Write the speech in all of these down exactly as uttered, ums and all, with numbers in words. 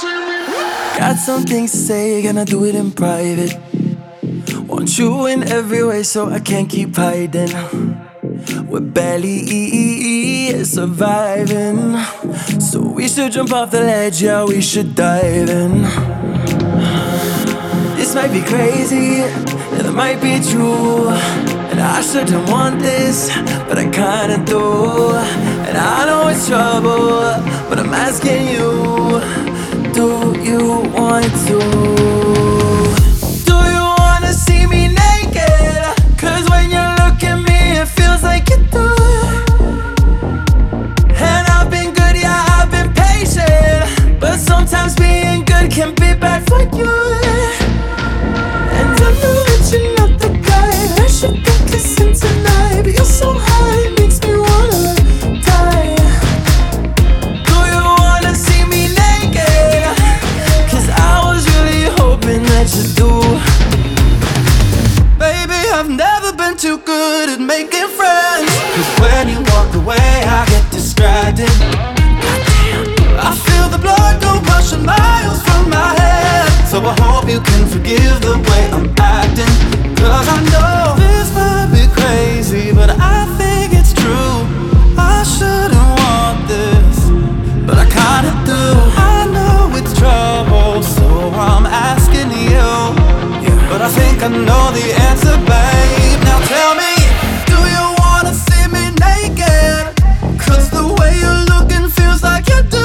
Got some things to say, gonna do it in private. Want you in every way, so I can't keep hiding. We're barely surviving, so we should jump off the ledge, yeah, we should dive in. This might be crazy, and it might be true, and I shouldn't want this, but I kinda do. And I know it's trouble, but I'm asking you, do you want to? Do you wanna see me naked? Cause when you look at me, it feels like you do. And I've been good, yeah, I've been patient, but sometimes being good can be bad for you. And I know that you're not the guy I should be kissing tonight, but you're so high, it makes me wanna die. Do you wanna see me naked? Cause I was really hoping that you do. Baby, I've never been too good at making friends, cause when you walk away, I get distracted. I feel the blood go rushing miles from my head, so I hope you can forgive the way I'm acting. Cause I know this might be crazy, but I think it's true. I shouldn't want this, but I kinda do. I know it's trouble, so I'm asking you, but I think I know the answer, babe. Now tell me, do you wanna see me naked? Cause the way you're looking feels like you do.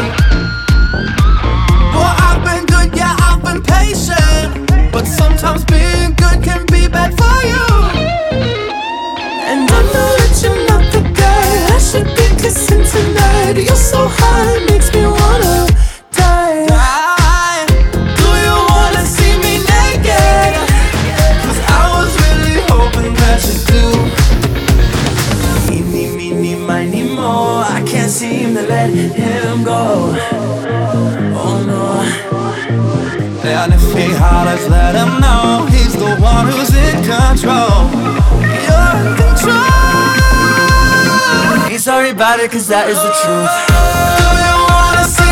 Well, I've been good, yeah, I've been patient, but sometimes being good can be bad for you. And I know that you're not the guy I should be kissing tonight. You're so high, it makes me wanna die. Die. Do you wanna see me naked? Cause I was really hoping that you do. Eeny, meeny, miny, mo, I can't seem to let him go. Oh no. And if he hollers, let him know he's the one who's in control. You're in control. Ain't sorry about it, cause that is the truth. Do you wanna see